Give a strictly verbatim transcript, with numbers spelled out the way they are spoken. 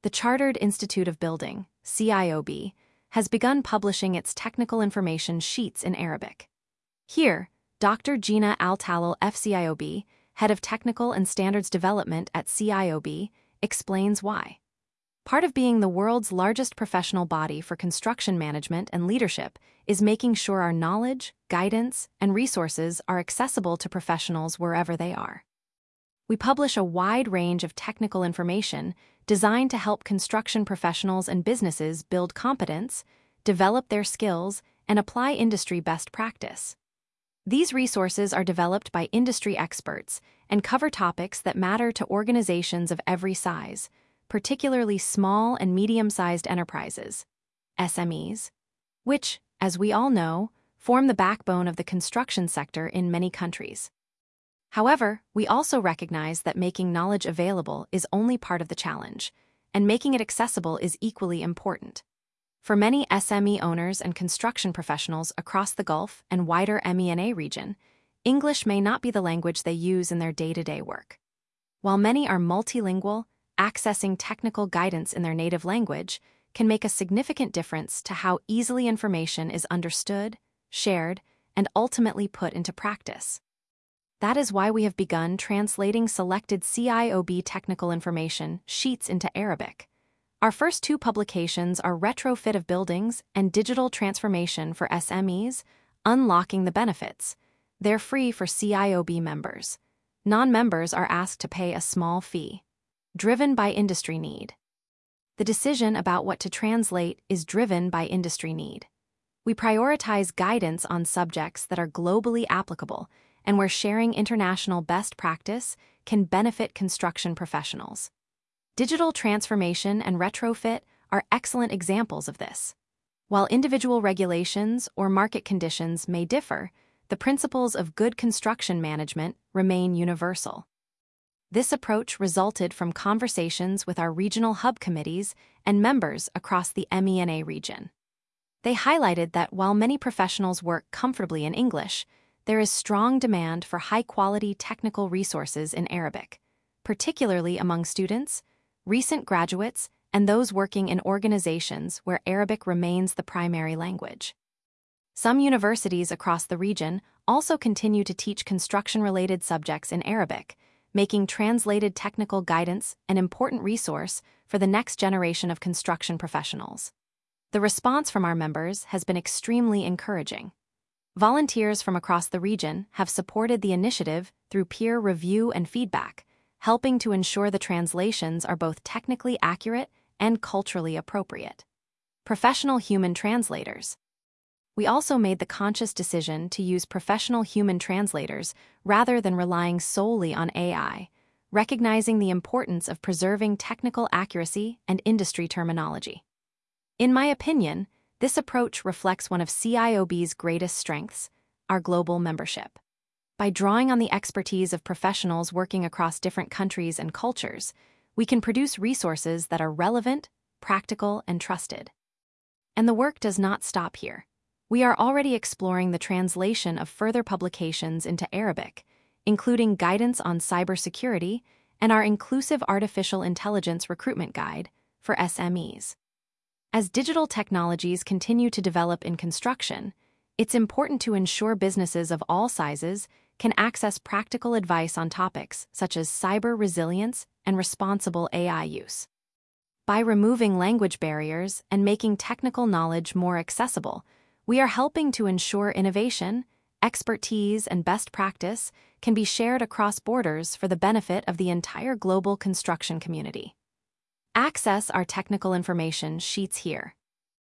The Chartered Institute of Building, C I O B, has begun publishing its technical information sheets in Arabic. Here, Doctor Gina Al-Talal, F C I O B, Head of Technical and Standards Development at C I O B, explains why. Part of being the world's largest professional body for construction management and leadership is making sure our knowledge, guidance, and resources are accessible to professionals wherever they are. We publish a wide range of technical information designed to help construction professionals and businesses build competence, develop their skills, and apply industry best practice. These resources are developed by industry experts and cover topics that matter to organizations of every size, particularly small and medium-sized enterprises, S M Es, which, as we all know, form the backbone of the construction sector in many countries. However, we also recognize that making knowledge available is only part of the challenge, and making it accessible is equally important. For many S M E owners and construction professionals across the Gulf and wider M E N A region, English may not be the language they use in their day-to-day work. While many are multilingual, accessing technical guidance in their native language can make a significant difference to how easily information is understood, shared, and ultimately put into practice. That is why we have begun translating selected C I O B technical information sheets into Arabic. Our first two publications are Retrofit of Buildings and Digital Transformation for S M Es, Unlocking the Benefits. They're free for C I O B members. Non-members are asked to pay a small fee. Driven by industry need. The decision about what to translate is driven by industry need. We prioritize guidance on subjects that are globally applicable and where sharing international best practice can benefit construction professionals. Digital transformation and retrofit are excellent examples of this. While individual regulations or market conditions may differ, the principles of good construction management remain universal. This approach resulted from conversations with our regional hub committees and members across the M E N A region. They highlighted that while many professionals work comfortably in English, there is strong demand for high-quality technical resources in Arabic, particularly among students, recent graduates, and those working in organizations where Arabic remains the primary language. Some universities across the region also continue to teach construction-related subjects in Arabic, making translated technical guidance an important resource for the next generation of construction professionals. The response from our members has been extremely encouraging. Volunteers from across the region have supported the initiative through peer review and feedback, helping to ensure the translations are both technically accurate and culturally appropriate. Professional human translators. We also made the conscious decision to use professional human translators rather than relying solely on A I, recognizing the importance of preserving technical accuracy and industry terminology. In my opinion, this approach reflects one of C I O B's greatest strengths, our global membership. By drawing on the expertise of professionals working across different countries and cultures, we can produce resources that are relevant, practical, and trusted. And the work does not stop here. We are already exploring the translation of further publications into Arabic, including guidance on cybersecurity and our inclusive artificial intelligence recruitment guide for S M Es. As digital technologies continue to develop in construction, it's important to ensure businesses of all sizes can access practical advice on topics such as cyber resilience and responsible A I use. By removing language barriers and making technical knowledge more accessible, we are helping to ensure innovation, expertise, and best practice can be shared across borders for the benefit of the entire global construction community. Access our technical information sheets here.